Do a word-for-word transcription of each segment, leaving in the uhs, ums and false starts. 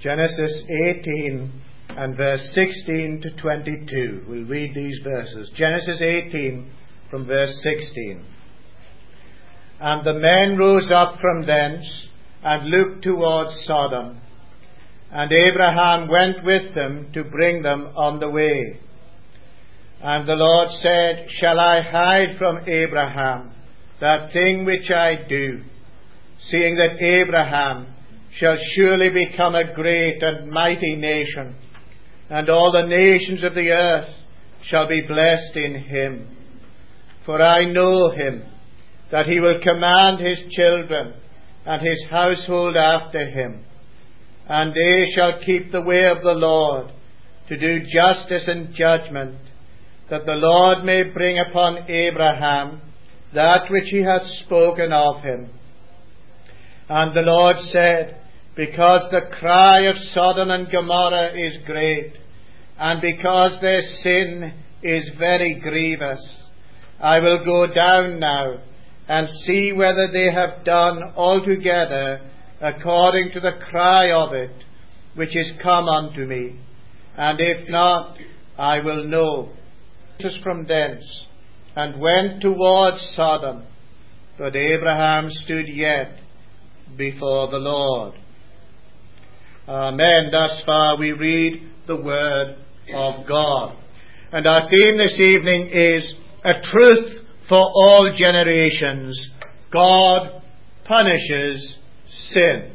Genesis eighteen and verse sixteen to twenty-two. We'll read these verses. Genesis eighteen from verse sixteen. And the men rose up from thence and looked towards Sodom. And Abraham went with them to bring them on the way. And the Lord said, Shall I hide from Abraham that thing which I do, seeing that Abraham shall surely become a great and mighty nation, and all the nations of the earth shall be blessed in him? For I know him, that he will command his children and his household after him, and they shall keep the way of the Lord, to do justice and judgment, that the Lord may bring upon Abraham that which he hath spoken of him. And the Lord said, Because the cry of Sodom and Gomorrah is great, and because their sin is very grievous, I will go down now and see whether they have done altogether according to the cry of it, which is come unto me. And if not, I will know. From thence, and went towards Sodom, but Abraham stood yet before the Lord. Amen. Thus far we read the word of God. And our theme this evening is a truth for all generations. God punishes sin.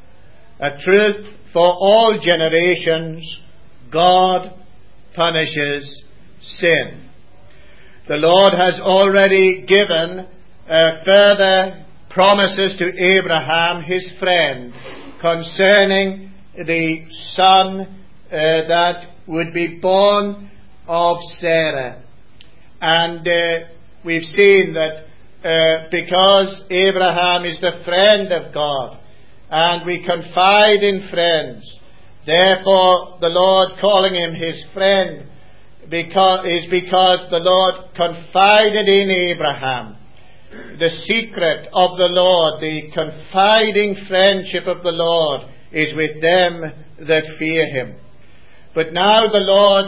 A truth for all generations. God punishes sin. The Lord has already given uh, further promises to Abraham, his friend, concerning the son uh, that would be born of Sarah. And uh, we've seen that uh, because Abraham is the friend of God, and we confide in friends, therefore the Lord calling him his friend because, is because the Lord confided in Abraham the secret of the Lord. The confiding friendship of the Lord is with them that fear him. But now the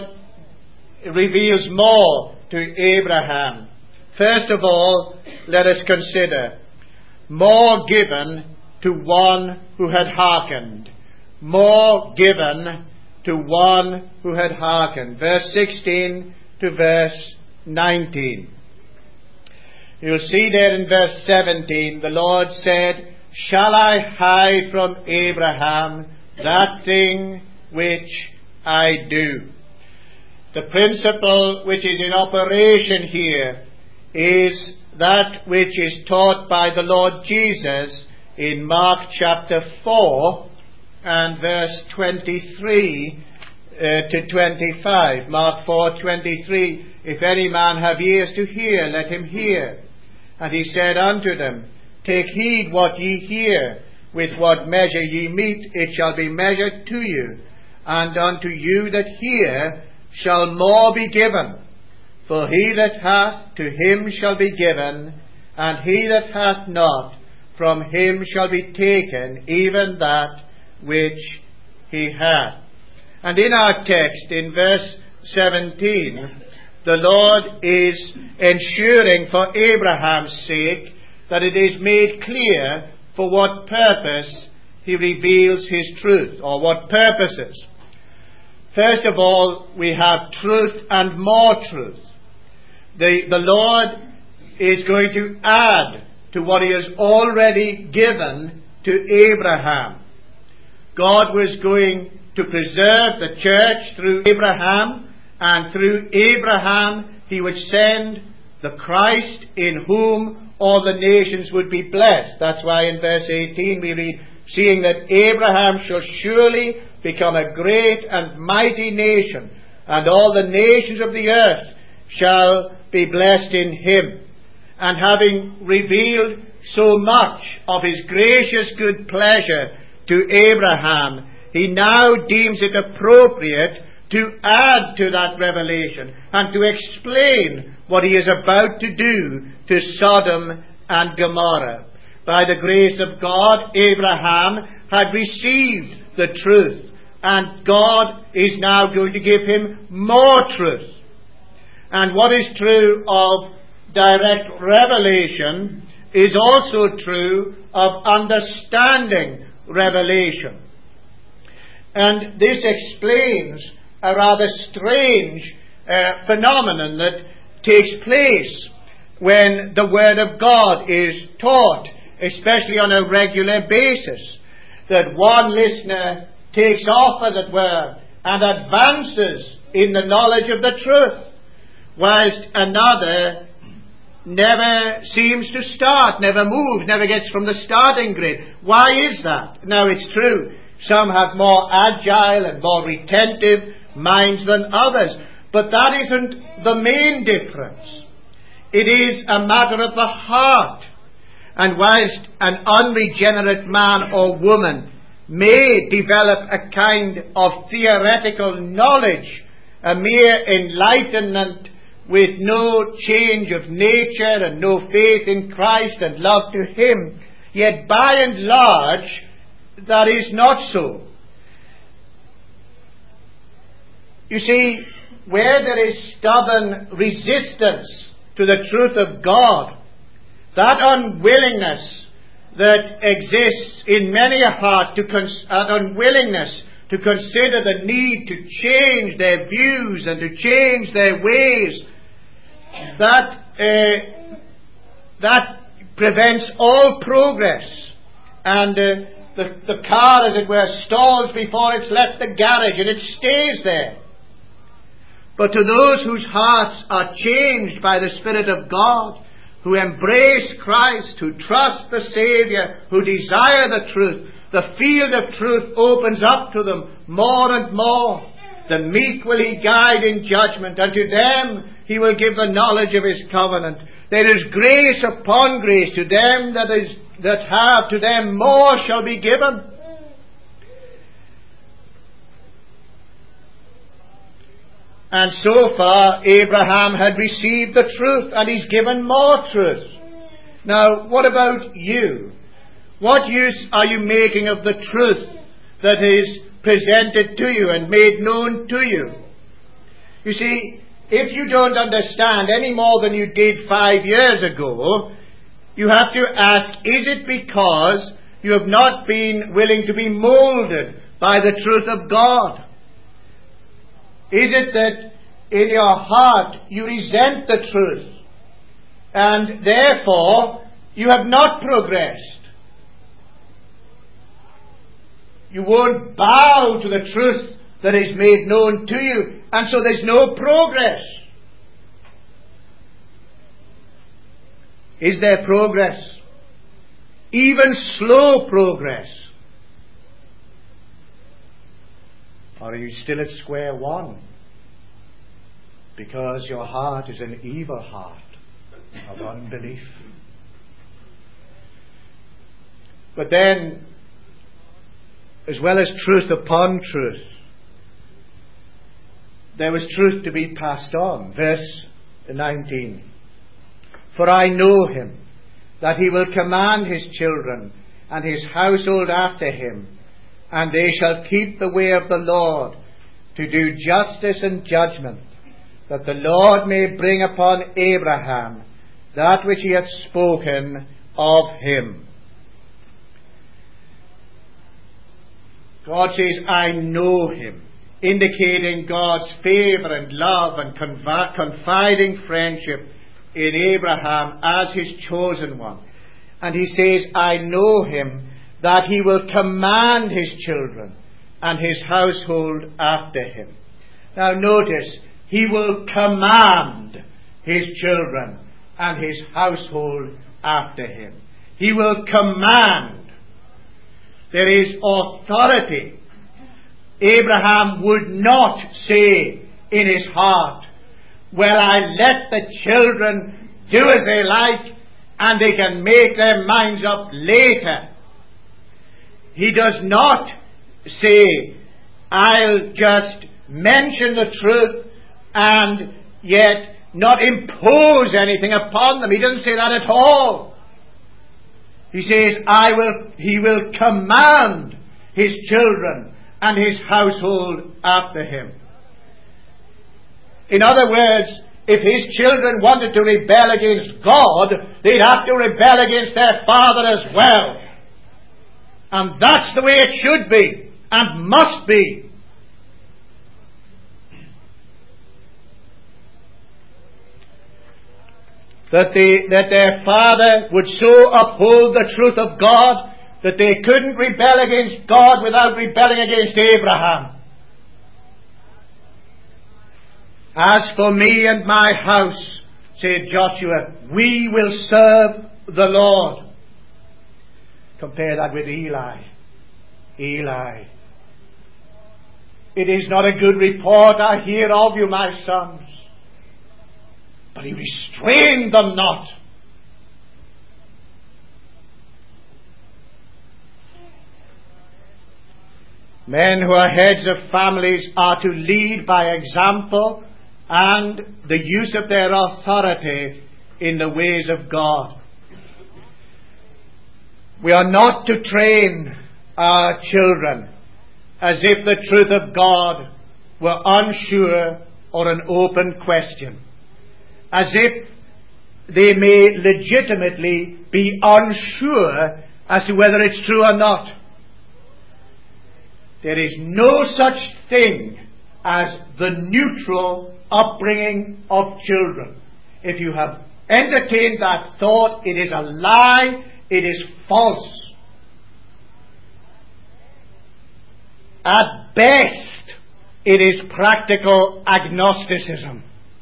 Lord reveals more to Abraham. First of all, let us consider more given to one who had hearkened. More given to one who had hearkened. Verse sixteen to verse nineteen. You'll see there in verse seventeen, the Lord said, Shall I hide from Abraham that thing which I do? The principle which is in operation here is that which is taught by the Lord Jesus in Mark chapter four and verse twenty-three uh, to twenty-five. Mark four twenty-three, If any man have ears to hear, let him hear. And he said unto them, Take heed what ye hear. With what measure ye mete, it shall be measured to you. And unto you that hear shall more be given. For he that hath, to him shall be given, and he that hath not, from him shall be taken even that which he hath. And in our text, in verse seventeen, the Lord is ensuring for Abraham's sake that it is made clear for what purpose he reveals his truth, or what purposes. First of all, we have truth and more truth. The, the Lord is going to add to what he has already given to Abraham. God was going to preserve the church through Abraham, and through Abraham he would send the Christ in whom all the nations would be blessed. That's why in verse eighteen we read, Seeing that Abraham shall surely become a great and mighty nation, and all the nations of the earth shall be blessed in him. And having revealed so much of his gracious good pleasure to Abraham, he now deems it appropriate to add to that revelation and to explain what he is about to do to Sodom and Gomorrah. By the grace of God, Abraham had received the truth, and God is now going to give him more truth. And what is true of direct revelation is also true of understanding revelation. And this explains a rather strange uh, phenomenon that takes place when the Word of God is taught, especially on a regular basis. That one listener takes off, as it were, and advances in the knowledge of the truth, whilst another never seems to start, never moves, never gets from the starting grid. Why is that? Now, it's true, some have more agile and more retentive minds than others, but that isn't the main difference. It is a matter of the heart. And whilst an unregenerate man or woman may develop a kind of theoretical knowledge, a mere enlightenment with no change of nature and no faith in Christ and love to Him, yet by and large that is not so. You see, where there is stubborn resistance to the truth of God, that unwillingness that exists in many a heart, to cons- that unwillingness to consider the need to change their views and to change their ways, that uh, that prevents all progress, and uh, the, the car, as it were, stalls before it's left the garage, and it stays there. But to those whose hearts are changed by the Spirit of God, who embrace Christ, who trust the Saviour, who desire the truth, the field of truth opens up to them more and more. The meek will He guide in judgment, and to them He will give the knowledge of His covenant. There is grace upon grace. To them that is that have, to them more shall be given. And so far, Abraham had received the truth, and he's given more truth. Now, what about you? What use are you making of the truth that is presented to you and made known to you? You see, if you don't understand any more than you did five years ago, you have to ask, is it because you have not been willing to be molded by the truth of God? Is it that in your heart you resent the truth, and therefore you have not progressed? You won't bow to the truth that is made known to you, and so there's no progress. Is there progress? Even slow progress? Or are you still at square one? Because your heart is an evil heart of unbelief. But then, as well as truth upon truth, there was truth to be passed on. Verse nineteen. For I know Him, that He will command His children and His household after Him, and they shall keep the way of the Lord, to do justice and judgment, that the Lord may bring upon Abraham that which He hath spoken of him. God says, I know Him, indicating God's favour and love and confiding friendship in Abraham as His chosen one. And He says, I know Him, that He will command His children and His household after Him. Now notice, He will command His children and His household after Him. He will command. There is authority. Abraham would not say in his heart, well, I let the children do as they like, and they can make their minds up later. He does not say, I'll just mention the truth and yet not impose anything upon them. He doesn't say that at all. He says, I will, He will command his children, and his household after him. In other words, if his children wanted to rebel against God, they'd have to rebel against their father as well. And that's the way it should be, and must be. That, they, that their father would so uphold the truth of God that they couldn't rebel against God without rebelling against Abraham. As for me and my house, said Joshua, we will serve the Lord. Compare that with Eli. Eli. It is not a good report I hear of you, my sons. But he restrained them not. Men who are heads of families are to lead by example and the use of their authority in the ways of God. We are not to train our children as if the truth of God were unsure or an open question, as if they may legitimately be unsure as to whether it's true or not. There is no such thing as the neutral upbringing of children. If you have entertained that thought, it is a lie, it is false. At best, it is practical agnosticism.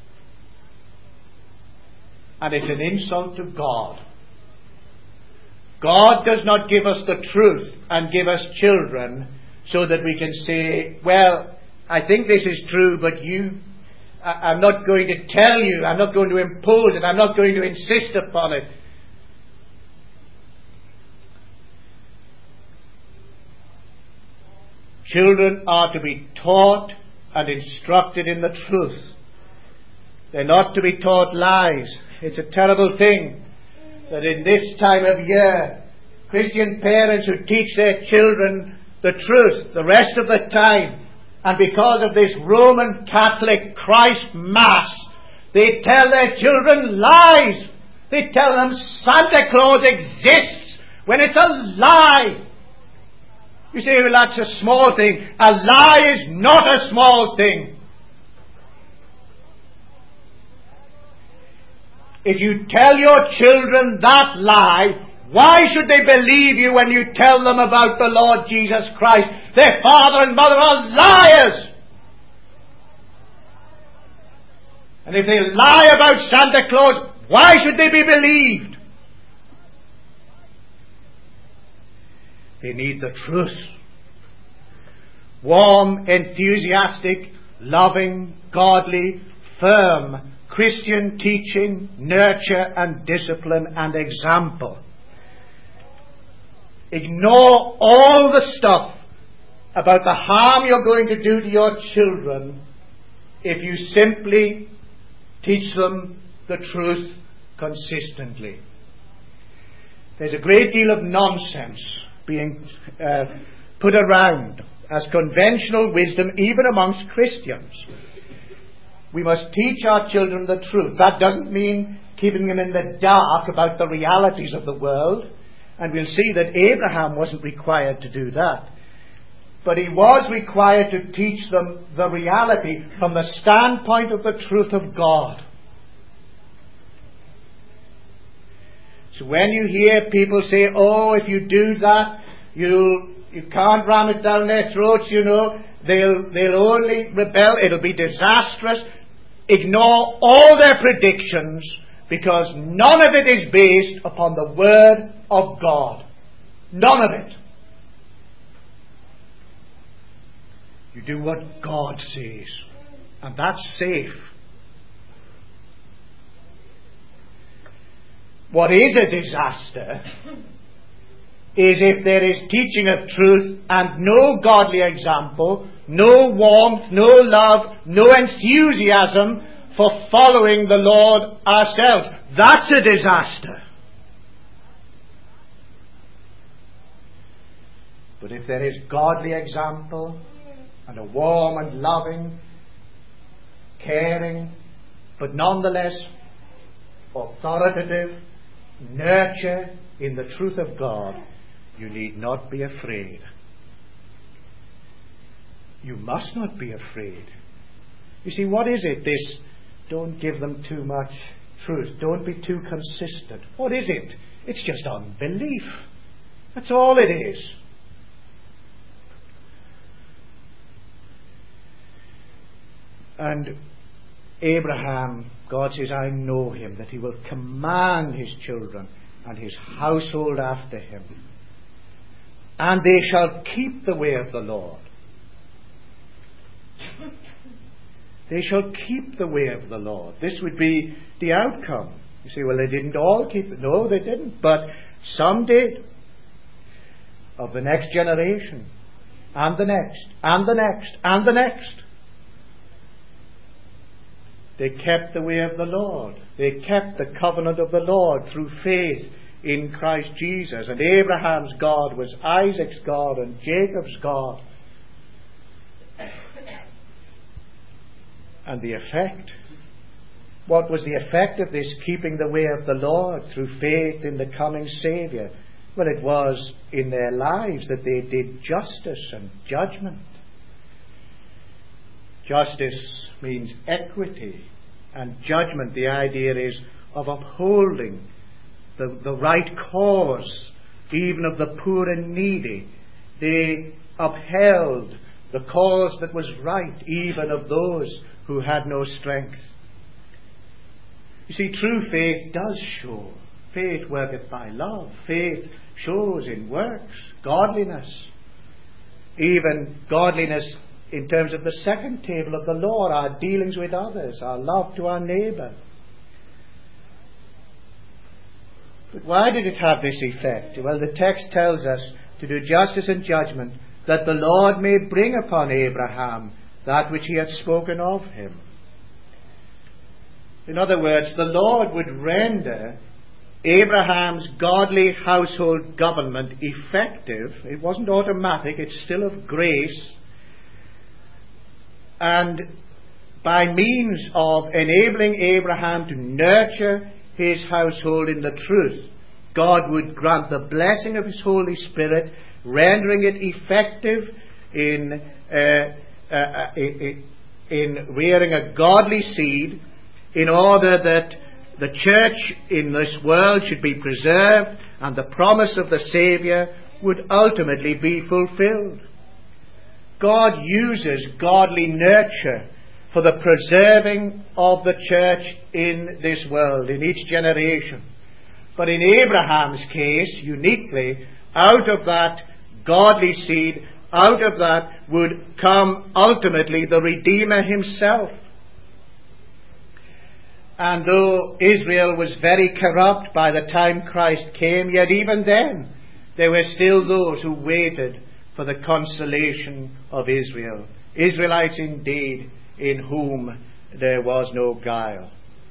And it's an insult to God. God does not give us the truth and give us children so that we can say, well, I think this is true, but you, I, I'm not going to tell you, I'm not going to impose it, I'm not going to insist upon it. Children are to be taught and instructed in the truth. They're not to be taught lies. It's a terrible thing that in this time of year, Christian parents who teach their children the truth the rest of the time, and because of this Roman Catholic Christ Mass, they tell their children lies. They tell them Santa Claus exists when it's a lie. You say, well, that's a small thing. A lie is not a small thing. If you tell your children that lie, why should they believe you when you tell them about the Lord Jesus Christ? Their father and mother are liars. And if they lie about Santa Claus, why should they be believed? They need the truth. Warm, enthusiastic, loving, godly, firm Christian teaching, nurture and discipline and example. Ignore all the stuff about the harm you're going to do to your children if you simply teach them the truth consistently. There's a great deal of nonsense being uh, put around as conventional wisdom even amongst Christians. We must teach our children the truth. That doesn't mean keeping them in the dark about the realities of the world. And we'll see that Abraham wasn't required to do that. But he was required to teach them the reality from the standpoint of the truth of God. So when you hear people say, oh, if you do that, you'll, you can't ram it down their throats, you know, they'll, they'll only rebel, it'll be disastrous. Ignore all their predictions, because none of it is based upon the Word of God. None of it. You do what God says, and that's safe. What is a disaster is if there is teaching of truth and no godly example, no warmth, no love, no enthusiasm for following the Lord ourselves. That's a disaster. But if there is godly example and a warm and loving, caring, but nonetheless authoritative nurture in the truth of God, you need not be afraid. You must not be afraid. You see, what is it, this don't give them too much truth, don't be too consistent? What is it? It's just unbelief. That's all it is. And Abraham, God says, I know him, that he will command his children and his household after him, and they shall keep the way of the Lord. They shall keep the way of the Lord. This would be the outcome. You say, well, they didn't all keep it. No, they didn't. But some did. Of the next generation. And the next. And the next. And the next. They kept the way of the Lord. They kept the covenant of the Lord through faith in Christ Jesus. And Abraham's God was Isaac's God and Jacob's God. And the effect, what was the effect of this keeping the way of the Lord through faith in the coming Saviour? Well, it was in their lives that they did justice and judgment. Justice means equity, and judgment, the idea is of upholding the, the right cause, even of the poor and needy. They upheld the cause that was right, even of those who had no strength. You see, true faith does show. Faith worketh by love. Faith shows in works, godliness. Even godliness in terms of the second table of the Lord, our dealings with others, our love to our neighbour. But why did it have this effect? Well, the text tells us to do justice and judgment, that the Lord may bring upon Abraham that which he had spoken of him. In other words, the Lord would render Abraham's godly household government effective. It wasn't automatic, it's still of grace. And by means of enabling Abraham to nurture his household in the truth, God would grant the blessing of his Holy Spirit, rendering it effective in uh, Uh, in rearing a godly seed, in order that the church in this world should be preserved and the promise of the Saviour would ultimately be fulfilled. God uses godly nurture for the preserving of the church in this world, in each generation. But in Abraham's case, uniquely, out of that godly seed, out of that would come ultimately the Redeemer himself. And though Israel was very corrupt by the time Christ came, yet even then there were still those who waited for the consolation of Israel. Israelites indeed, in whom there was no guile.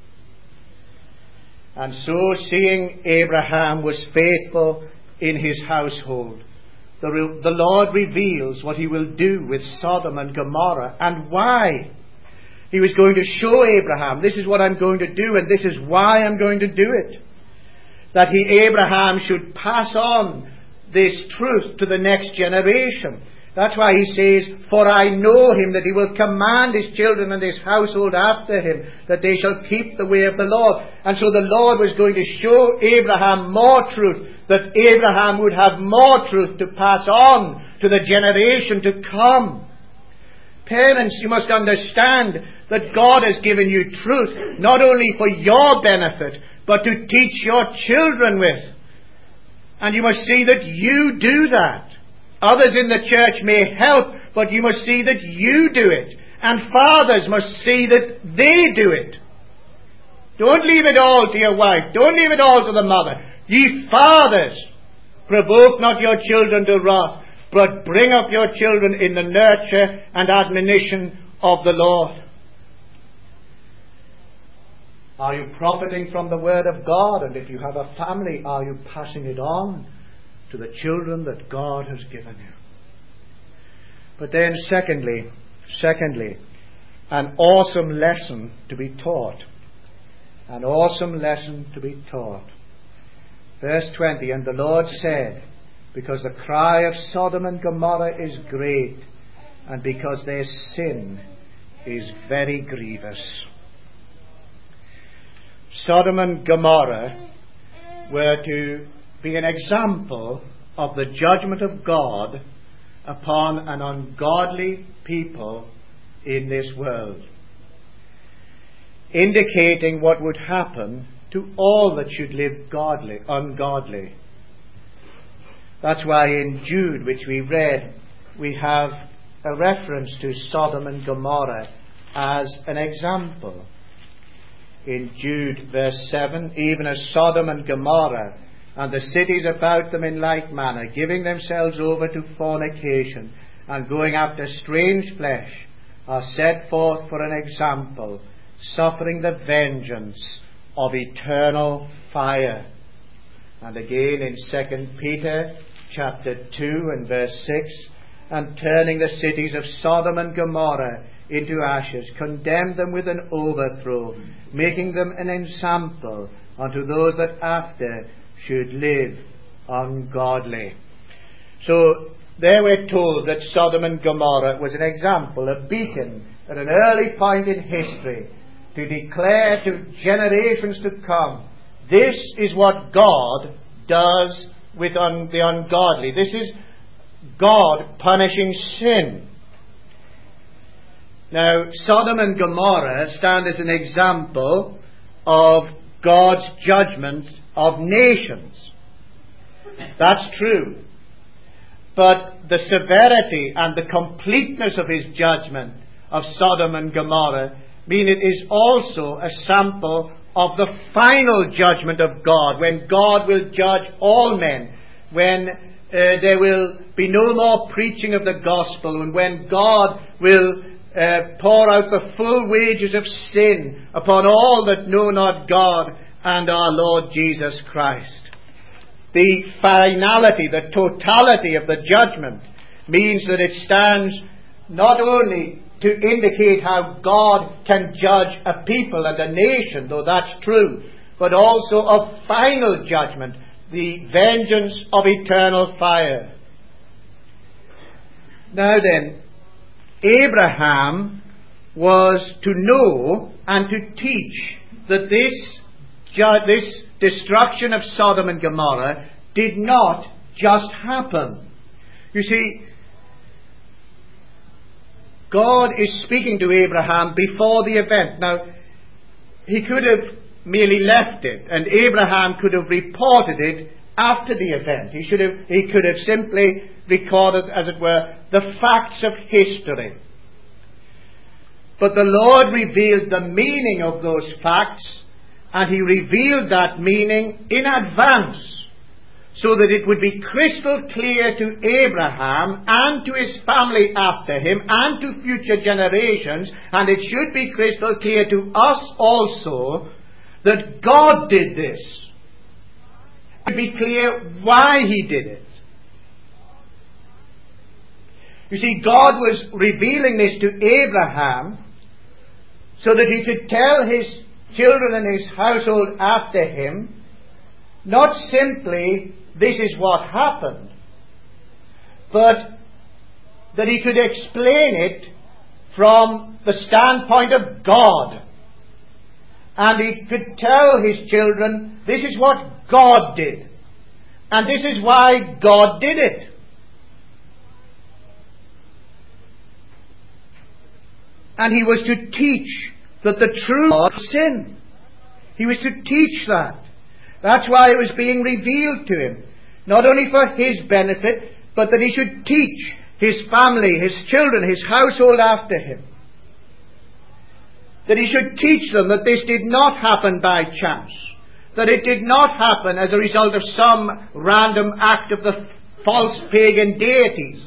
And so, seeing Abraham was faithful in his household, The, re- the Lord reveals what he will do with Sodom and Gomorrah and why. He was going to show Abraham, this is what I'm going to do and this is why I'm going to do it. That he, Abraham, should pass on this truth to the next generation. That's why he says, for I know him, that he will command his children and his household after him, that they shall keep the way of the Lord. And so the Lord was going to show Abraham more truth, that Abraham would have more truth to pass on to the generation to come. Parents, you must understand that God has given you truth, not only for your benefit, but to teach your children with. And you must see that you do that. Others in the church may help, but you must see that you do it. And fathers must see that they do it. Don't leave it all to your wife. Don't leave it all to the mother. Ye fathers, provoke not your children to wrath, but bring up your children in the nurture and admonition of the Lord. Are you profiting from the Word of God? And if you have a family, are you passing it on to the children that God has given you? But then secondly, secondly, an awesome lesson to be taught. An awesome lesson to be taught. Verse twenty, and the Lord said, because the cry of Sodom and Gomorrah is great, and because their sin is very grievous. Sodom and Gomorrah were to be an example of the judgment of God upon an ungodly people in this world, indicating what would happen to all that should live godly, ungodly. That's why in Jude, which we read, we have a reference to Sodom and Gomorrah as an example. In Jude verse seven, even as Sodom and Gomorrah and the cities about them in like manner, giving themselves over to fornication and going after strange flesh, are set forth for an example, suffering the vengeance of eternal fire. And again in Second Peter chapter two and verse six, and turning the cities of Sodom and Gomorrah into ashes, condemned them with an overthrow, making them an ensample unto those that after should live ungodly. So there we're told that Sodom and Gomorrah was an example, a beacon at an early point in history, to declare to generations to come, this is what God does with un- the ungodly. This is God punishing sin. Now, Sodom and Gomorrah stand as an example of God's judgment of nations. That's true. But the severity and the completeness of his judgment of Sodom and Gomorrah mean it is also a sample of the final judgment of God, when God will judge all men, when uh, there will be no more preaching of the gospel, and when God will uh, pour out the full wages of sin upon all that know not God and our Lord Jesus Christ. The finality, the totality of the judgment means that it stands not only to indicate how God can judge a people and a nation, though that's true, but also of final judgment, the vengeance of eternal fire. Now then, Abraham was to know and to teach that this, ju- this destruction of Sodom and Gomorrah did not just happen. You see, God is speaking to Abraham before the event. Now, he could have merely left it, and Abraham could have reported it after the event. He should have, he could have simply recorded, as it were, the facts of history. But the Lord revealed the meaning of those facts, and he revealed that meaning in advance, so that it would be crystal clear to Abraham and to his family after him and to future generations, and it should be crystal clear to us also, that God did this. It would be clear why he did it. You see, God was revealing this to Abraham so that he could tell his children and his household after him, not simply, this is what happened, but that he could explain it from the standpoint of God. And he could tell his children, this is what God did. And this is why God did it. And he was to teach that the true God is sin. He was to teach that. That's why it was being revealed to him. Not only for his benefit, but that he should teach his family, his children, his household after him. That he should teach them that this did not happen by chance. That it did not happen as a result of some random act of the false pagan deities.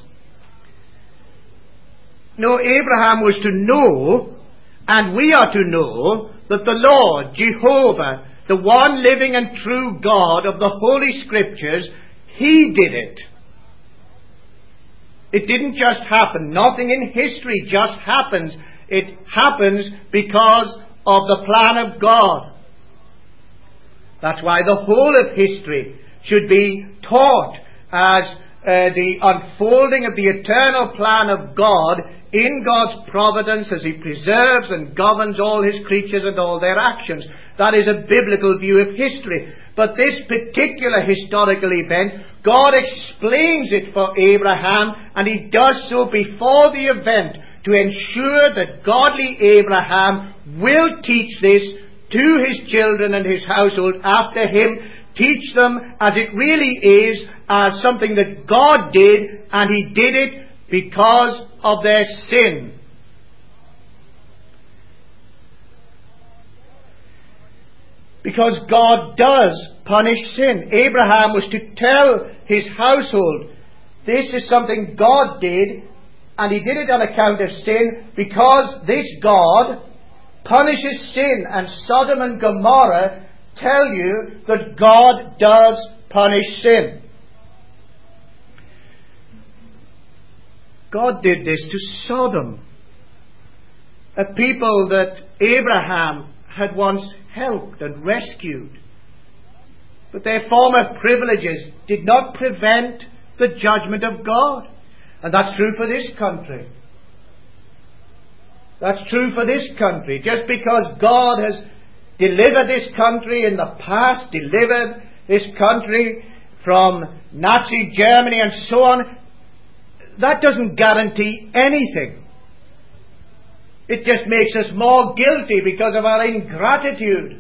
No, Abraham was to know, and we are to know, that the Lord, Jehovah, the one living and true God of the Holy Scriptures, he did it. It didn't just happen. Nothing in history just happens. It happens because of the plan of God. That's why the whole of history should be taught as uh, the unfolding of the eternal plan of God in God's providence as He preserves and governs all His creatures and all their actions. That is a biblical view of history. But this particular historical event, God explains it for Abraham, and He does so before the event to ensure that godly Abraham will teach this to his children and his household after him, teach them as it really is, as something that God did, and He did it because of their sin. Because God does punish sin. Abraham was to tell his household, this is something God did, and He did it on account of sin, because this God punishes sin. And Sodom and Gomorrah tell you that God does punish sin. God did this to Sodom, a people that Abraham had once helped and rescued. But their former privileges did not prevent the judgment of God. And that's true for this country. That's true for this country. Just because God has delivered this country in the past, delivered this country from Nazi Germany and so on, that doesn't guarantee anything. It just makes us more guilty because of our ingratitude.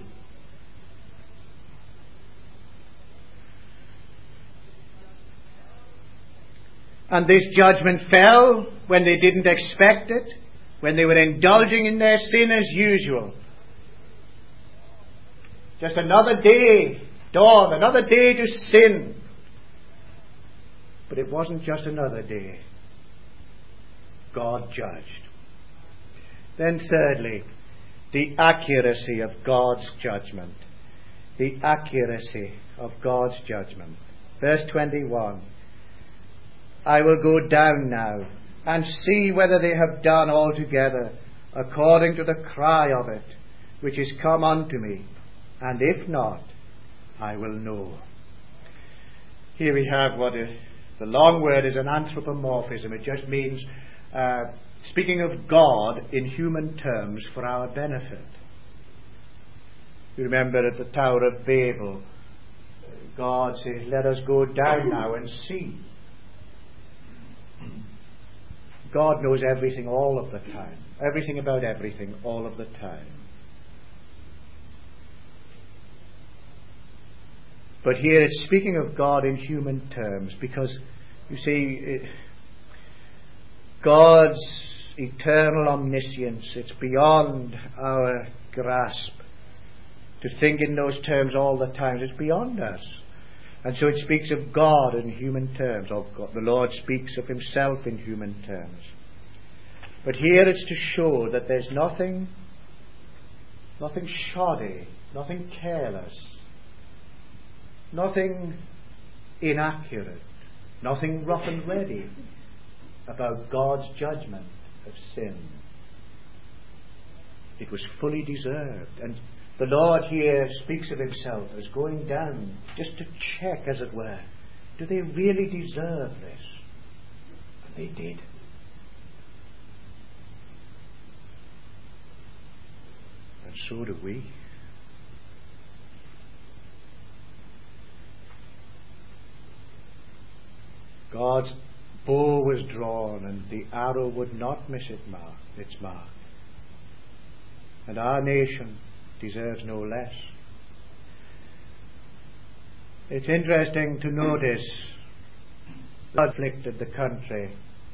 And this judgment fell when they didn't expect it, when they were indulging in their sin as usual. Just another day dawned, another day to sin. But it wasn't just another day. God judged. Then thirdly, the accuracy of God's judgment. The accuracy of God's judgment. Verse twenty-one. I will go down now and see whether they have done altogether according to the cry of it, which is come unto me. And if not, I will know. Here we have what is, the long word is an anthropomorphism. It just means uh, speaking of God in human terms for our benefit. You remember at the Tower of Babel, God says, let us go down now and see. God knows everything all of the time. Everything about everything all of the time. But here it's speaking of God in human terms, because, you see, it, God's eternal omniscience, it's beyond our grasp. To think in those terms all the time, it's beyond us. And so it speaks of God in human terms, or God, the Lord speaks of Himself in human terms. But here it's to show that there's nothing, nothing shoddy, nothing careless, nothing inaccurate, nothing rough and ready about God's judgment of sin. It was fully deserved. And the Lord here speaks of Himself as going down just to check, as it were, do they really deserve this? And they did. And so do we. God's bow was drawn and the arrow would not miss its mark, its mark. And our nation deserves no less. It's interesting to notice God afflicted the country.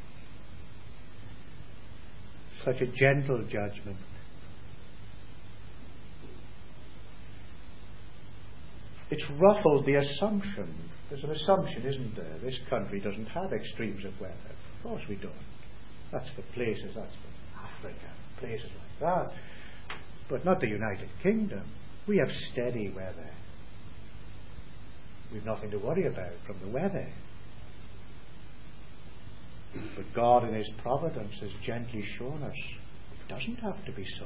Such a gentle judgment. It's ruffled the assumption. There's an assumption, isn't there? This country doesn't have extremes of weather. Of course we don't. That's for places, that's for Africa, places like that. But not the United Kingdom. We have steady weather. We've nothing to worry about from the weather. But God in His providence has gently shown us it doesn't have to be so.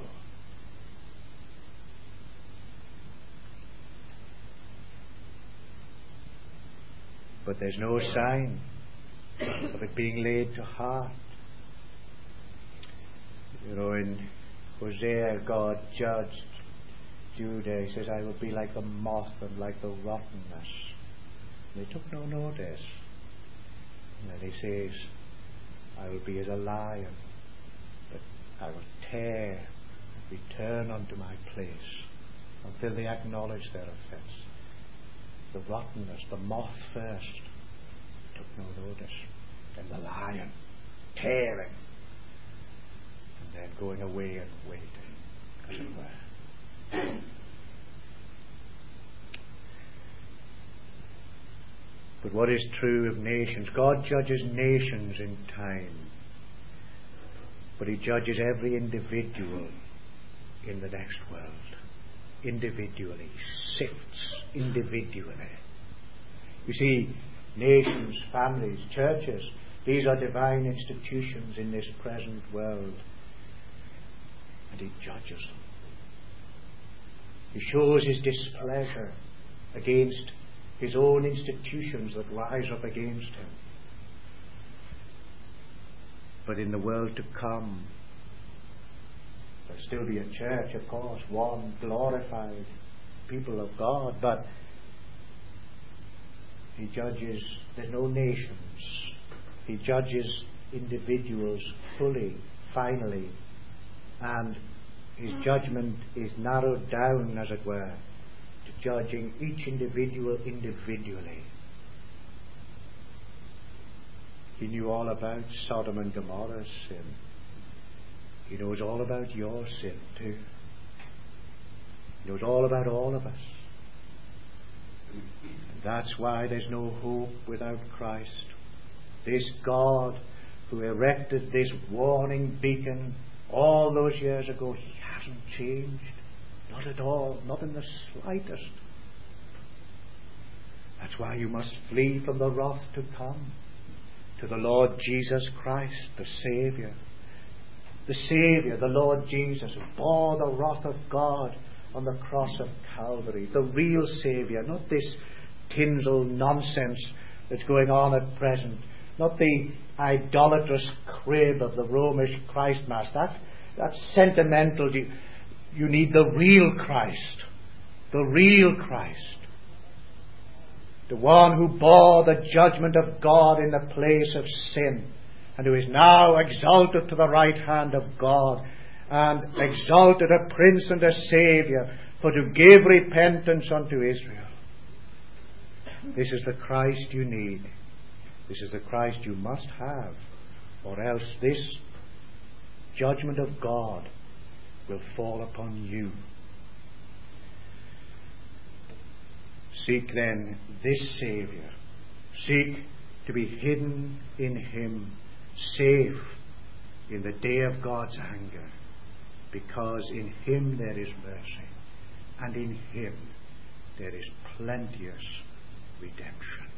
But there's no sign of it being laid to heart. You know, in Hosea, God judged Judah. He says, I will be like the moth and like the rottenness. And they took no notice. And then He says, I will be as a lion, but I will tear and return unto my place until they acknowledge their offence. The rottenness, the moth first, took no notice. Then the lion, tearing, and then going away and waiting, as it were. But what is true of nations? God judges nations in time, but He judges every individual in the next world. Individually, sifts individually. You see, nations, families, churches, these are divine institutions in this present world, and He judges them. He shows His displeasure against His own institutions that rise up against Him. But in the world to come, there'll still be a church, of course, one glorified people of God, but He judges, there's no nations. He judges individuals fully, finally, and His judgment is narrowed down, as it were, to judging each individual individually. He knew all about Sodom and Gomorrah's sin. He knows all about your sin too. He knows all about all of us. And that's why there's no hope without Christ. This God who erected this warning beacon all those years ago, He hasn't changed. Not at all. Not in the slightest. That's why you must flee from the wrath to come to the Lord Jesus Christ, the Saviour. The Saviour, the Lord Jesus, who bore the wrath of God on the cross of Calvary. The real Saviour, not this tinsel nonsense that's going on at present. Not the idolatrous crib of the Romish Christ Mass. That's, that's sentimental. You, you need the real Christ. The real Christ. The one who bore the judgment of God in the place of sin, and who is now exalted to the right hand of God, and exalted a Prince and a Saviour, for to give repentance unto Israel. This is the Christ you need. This is the Christ you must have, or else this judgment of God will fall upon you. Seek then this Saviour. Seek to be hidden in Him, safe in the day of God's anger, because in Him there is mercy, and in Him there is plenteous redemption.